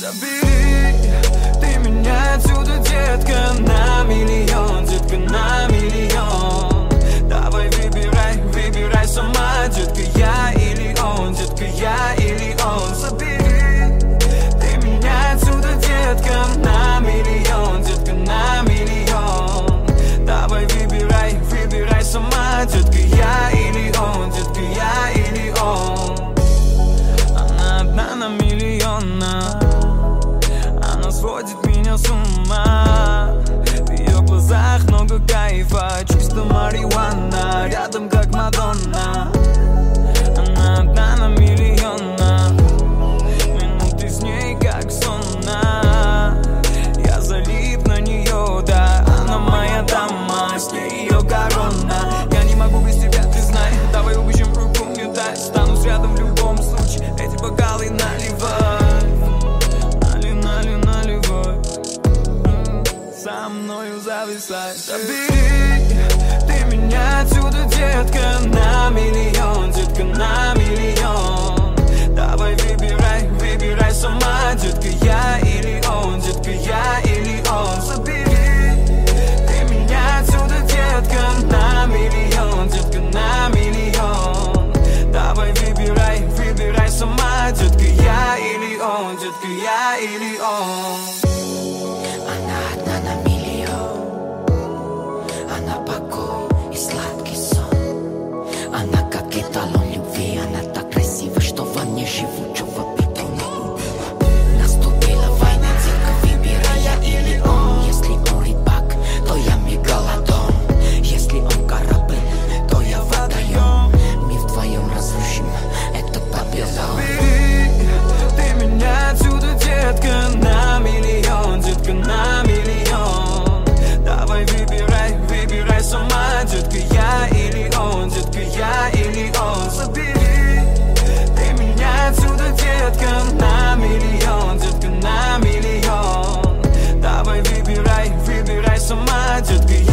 Забери ты меня отсюда, детка, на миллион, детка, на миллион. Давай выбирай сама, детка, я или он, детка, я или он. Забери ты меня отсюда, детка, на миллион, детка, на миллион. Давай выбирай сама, детка, я или он, детка, я или он. Она одна на миллион, она сводит меня с ума. В ее глазах много кайфа, чисто марихуана, рядом как Мадонна. Она одна на миллион, минуты с ней как сонна. Я залип на нее, да, она моя дама, с ней ее корона. Я не могу без тебя, ты знай, давай убежим, руку мне дай. Стану рядом в любом случае, эти бокалы наливай, наливай, со мною зависай. Забери ты меня отсюда, детка, на миллион, детка, на миллион. Давай выбирай сама, детка, я или он, детка, я или он. Забери ты меня отсюда, детка, на миллион, детка, на миллион. Давай выбирай сама, детка, я или он, детка, я или он. Она одна на миллион, она покой и сладкий сон. Она как эталон любви, она так красива, что во мне живучего бетона убила. Наступила война, детка, выбирай я или он. Если он рыбак, то я мегалодон. Если он корабль, то я водоем. Мир вдвоем разрушим, это победа. Забери ты меня отсюда, детка, на миллион, детка, на миллион. Давай выбирай сама, детка, я или он, детка, я или он. Забери ты меня отсюда, детка, на миллион, детка, на миллион. Давай выбирай сама, детка,